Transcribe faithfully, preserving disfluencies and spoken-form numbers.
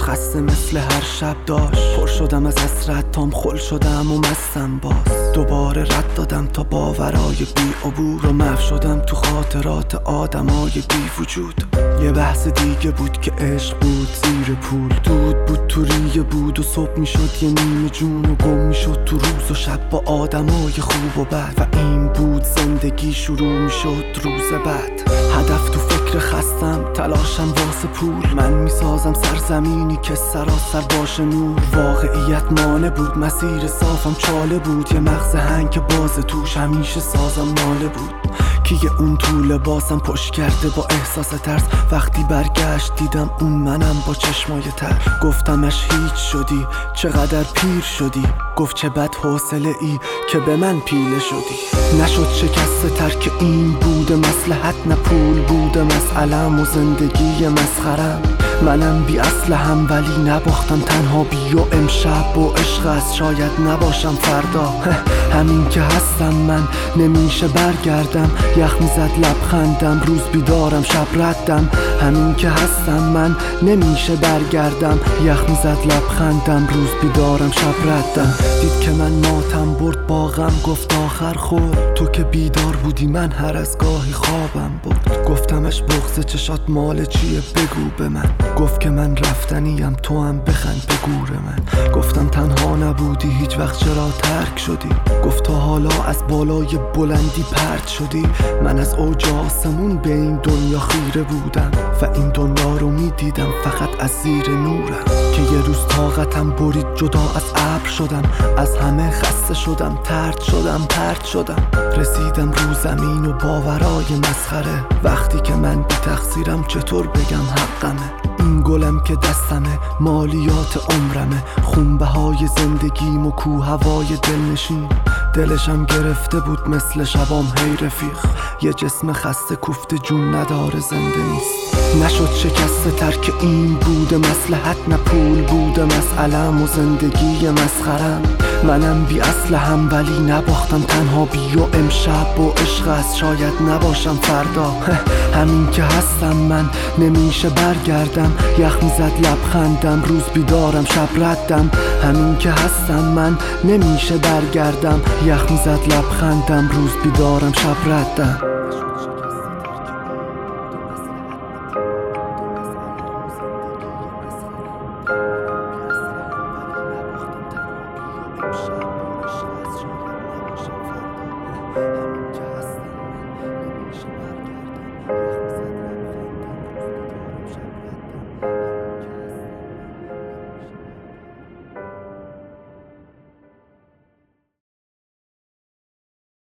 خسته مثل هر شب داشت. پر شدم از حسرت تام خل شدم و مستم باز. دوباره رد دادم تا باورای بی عبور و محو شدم تو خاطرات آدمای بی وجود. یه بحث دیگه بود که عشق بود زیر پول، دود بود تو ریه بود و صبح میشد یه نیمه جون و گم میشد تو روز و شب با آدمای خوب و بد. و این بود زندگی شروع میشد روز بعد. هدف تو فکر خستم، تلاشم واسه پول. من میسازم سرزمینی که سراسر باشه نور. واقعیت مانع بود، مسیر صافم چاله بود. یه مغز هنگ باز توش همیشه سازم ناله بود. که اون تو لباسم پشت کرده با احساس ترس. وقتی برگشت دیدم اون منم با چشمای تر. گفتمش هیچ شدی، چقدر پیر شدی. گفت چه بد حوصله ای که به من پیله شدی. نشد شکست ترک این بوده مصلحت نه پول بوده مسئلم و زندگی مسخرم. منم بی اسلحه‌ام ولی نباختم تنها بی و امشب و عشق است شاید نباشم فردا. همین که هستم من نمیشه برگردم. یخ میزد لبخندم، روز بیدارم شب ردم. همین که هستم من نمیشه برگردم. یخ میزد لبخندم، روز بیدارم شب ردم. دید که من ماتم برد با غم، گفت آخر خورد. تو که بیدار بودی من هر از گاهی خوابم برد. گفتمش بغض چشات مال چیه بگو به من. گفت که من رفتنیم تو هم بخند به گور من. گفتم تنها نبودی هیچ وقت چرا ترک شدی. گفت تا حالا از بالای بلندی پرت شدی. من از اوج آسمون به این دنیا خیره بودم و این دنیا رو میدیدم فقط از زیر نورم. که یه روز طاقتم برید جدا از ابر شدم. از همه خسته شدم، ترد شدم، پرت شدم. رسیدم رو زمین و باورای مسخره. وقتی که من بی تقصیرم چطور بگم حقمه. این گلم که دستمه، مالیات عمرمه. خونبهای زندگیم و کو هوای دلنشین. دلشم گرفته بود مثل شبام هی رفیق. یه جسم خسته کوفته جون نداره زنده نیست. نشد شکست ترک این بوده مصلحت نه پول بوده مسئلم و زندگی مسخرم. منم بی اسلحه‌ام ولی نباختم تنها بی و امشب و عشق است شاید نباشم فردا. همین که هستم من نمیشه برگردم. یخ میزد لبخندم، روز بیدارم شب ردم. همین که هستم من نمیشه برگردم. یخ میزد لبخندم، روز بیدارم شب ردم.